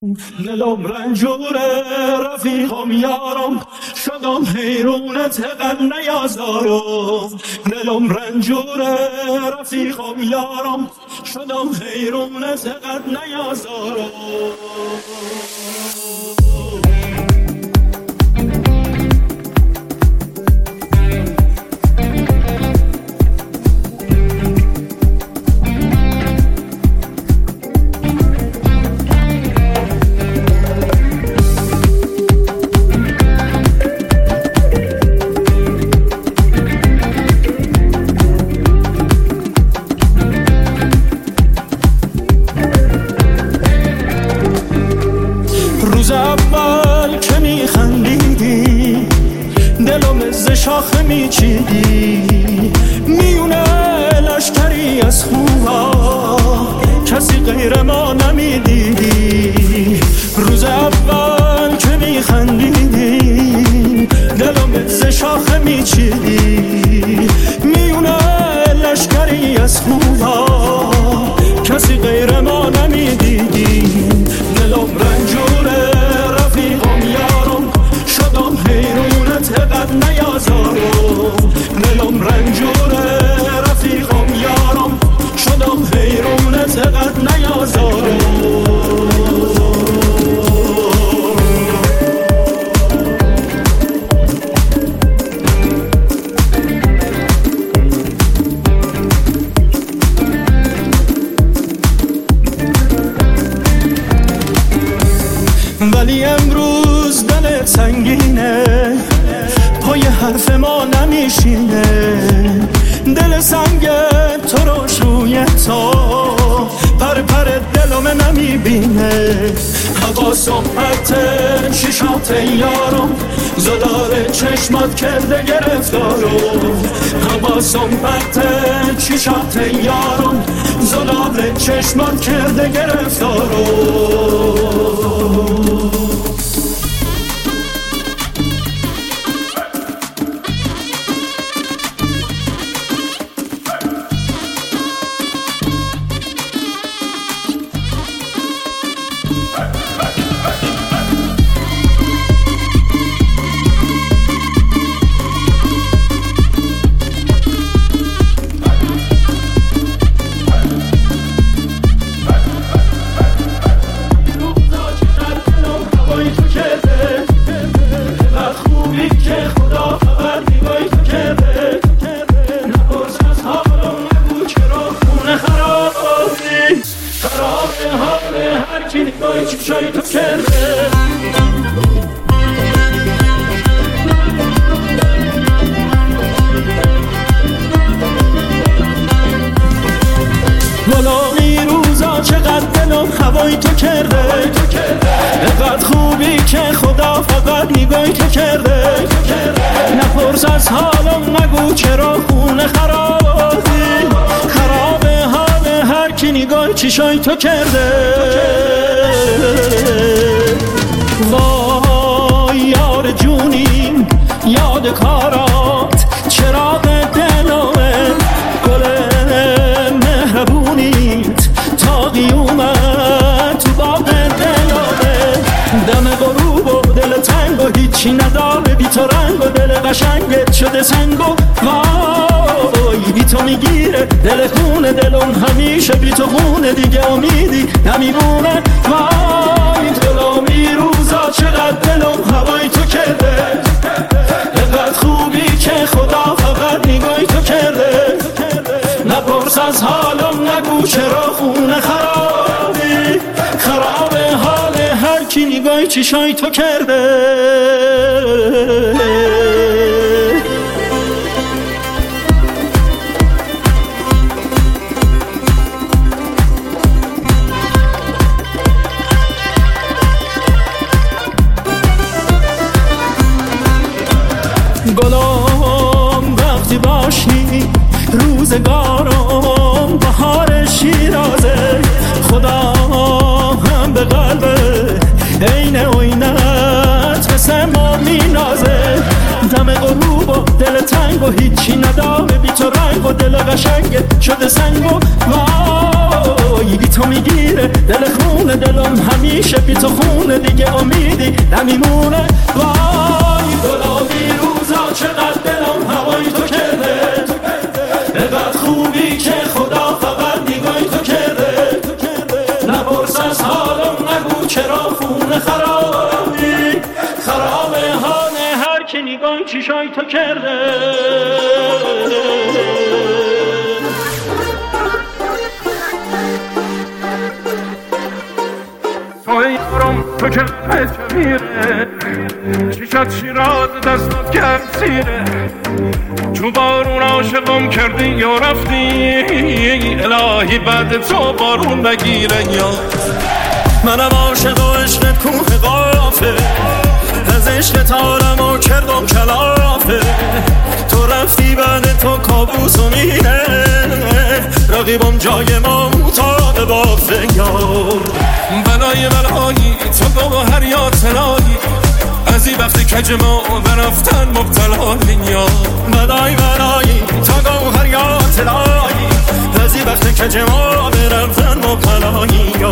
دلم رنجوره رفیقم یارم شدم حیرونت قد نیازارم دلم رنجوره رفیقم یارم شدم حیرونت قد نیازارم روز اول که میخندیدی دلم از شاخه میچیدی میونه لشکری از خوبا کسی غیر ما نمیدیدی روز اول که میخندیدی دلم از شاخه میچیدی میونه لشکری از خوبا کسی غیر ما نمیدیدی دلم رنجوره رفیقم یارم شدم حیرونت قد نیازارم دلم رنجوره رفیقم یارم شدم حیرونت قد نیازارم ولی امروز دلت سنگینه پای حرف ما نمیشینه دل سنگ تو رو روی تا پر پر دلم نمیبینه حواسم پرت شیشات یارم زدار چشمات کرده گرفتارم حواسم پرت شیشات یارم زدار چشمات کرده گرفتارم چشای تو کرده ولی روزا چقدر دلم هوای تو کرده اینقدر خوبی که خدا فقط نگاهی تو کرده نپرس از حالم نگو چرا خونه خرابی خراب حال هر کی نگاه چشای تو کرده وای یار جونیم یاد کارات چراغ دلمه گل مهربونیت تا قیومت تو باغ دلمه دم غروب و دل تنگ و هیچی نداره بی تو رنگ و دل قشنگت شده سنگ و وای بی تو میگیره دل خونه دلم همیشه بی تو خونه دیگه امیدی نمیمونه وای دلمی روزا چقدر دلم هوای تو کرده اینقدر خوبی که خدا فقط نگاهی تو کرده نپرس از حالم نگو چرا خونه خرابی خراب حال هر کی نگاهی چشای تو کرده گلم وقتی باشی روزگارم بهار شیرازه خدا هم به قلب عین عینت مثل ما مینازه دم غروب و دل تنگ و هیچی نداره بی تو رنگ و دل قشنگ شده سنگ و وای بی تو میگیره دل خونه دلم همیشه بی تو خونه دیگه امیدی نمیمونه وای گلابی روزا چقدر دلم هوای تو کرده بقدر خوبی که خدا فقط نگاهی تو کرده نپرس از حالم نگو چرا خونه خرابی خرابه حاله هر که نگاهی چیشای تو کرده تو که میره چیشت شیراد دستات کرد سیره چون بارون عاشقم کردی یا رفتی الهی بعد تو بارون نگیره یا منم عاشق و عشقت کوه قافه از عشقت عالمو کردم کلافه تو رفتی بعد تو کابوس و میره رقیبم جای ما مطاق بافه یار بلای بلایی تو گوهر یا تلایی از این وقتی کج ما برفتن مبتلایی یا بلای بلایی تو گوهر یا تلایی از این وقتی کج ما برفتن مبتلایی یا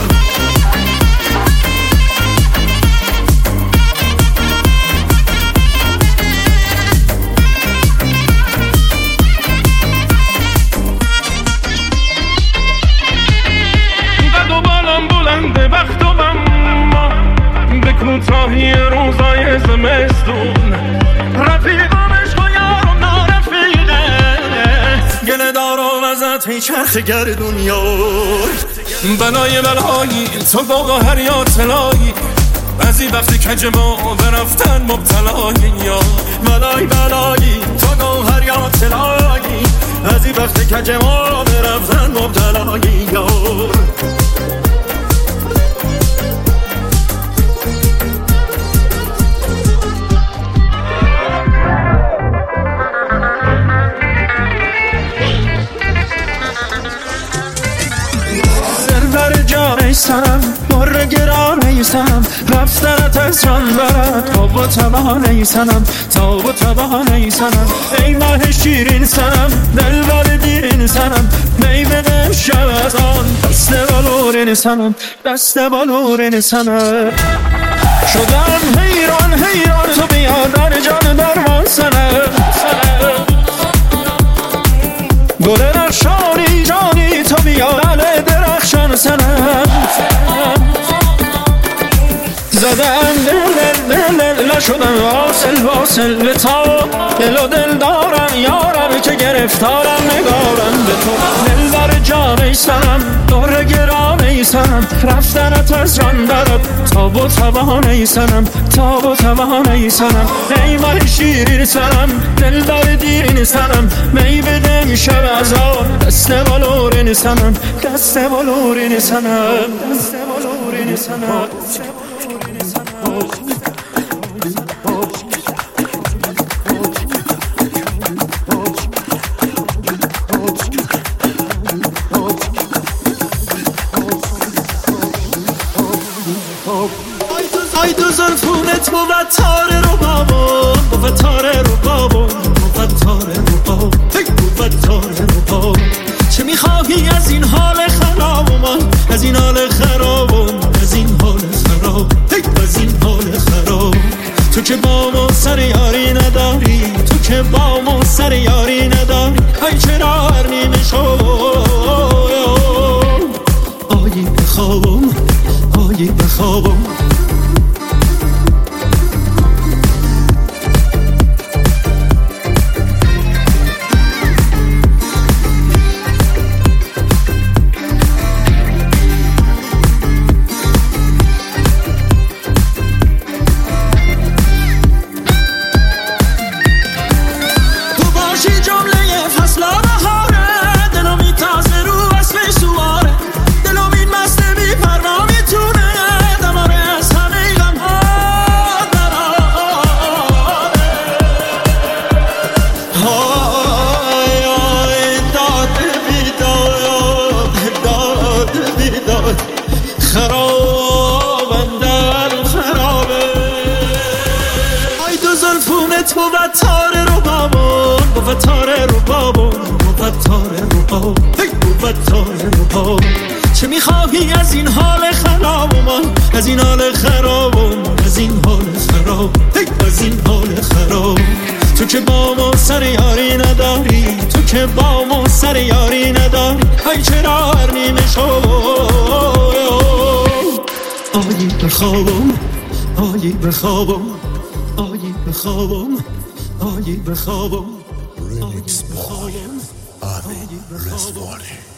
وقت و بما به کوتاهی روزای زمستون رفیقم عشق و یارم نارفیقه گله دارم ازت میچرخ گردون یار بلای بلایی تو گوهر یا تلایی از این وقتی کج ما برفتن مبتلایی یا بلای بلایی تو گوهر یا تلایی از این وقتی کج ما برفتن مبتلایی یا سنم مر گرانه سنم رفتنت از جان برد تاب و تبانه سنم تاب و تبانه سنم ای ماه شیرین سنم دل بر دیرین سنم می بدم شب از آن دست بالورین سنم دست بالورین سنم شدم حیران حیران تو بیا در جان درمان سنم گل رخشانی جانی تو بیا دل درخشان سنم زدم دل شدم واصل به تا دل و دل دارم یارم که گرفتارم نگارم به تو دل بر جان سنم دور گرانه سنم رفتنت از جان برد تاب و تبانه سنم تاب و تبانه سنم ای ماه شیرین سنم دل بر دیرین سنم می بده شب از آن دست بالورین سنم دست بالورین سنم دست بالورین سنم ای تو زلفونت بود تاره رو بابون بود تاره رو بابون بود تاره رو بابون بود تاره رو بابون چه میخواهی از این حال خراب من از این حال خراب از این حال خراب از این حال خراب تو که با ما سر یاری نداری تو که با ما سر یاری نداری ای چرا هر نیمه شو آیی بخوابم آیی بخوابم بود تاره رو بابون بود تاره رو بابون بود تاره رو بابون خراب چه میخواهی از این حال خراب من از این حال خراب از این حال خراب از این حال خراب تو که با ما سر یاری نداری تو که با ما سر یاری نداری ای چرا هر نیمه شو آیی بخوابم آیی بخوابم آیی بخوابم آیی بخوابم Remix by Avi Reswani.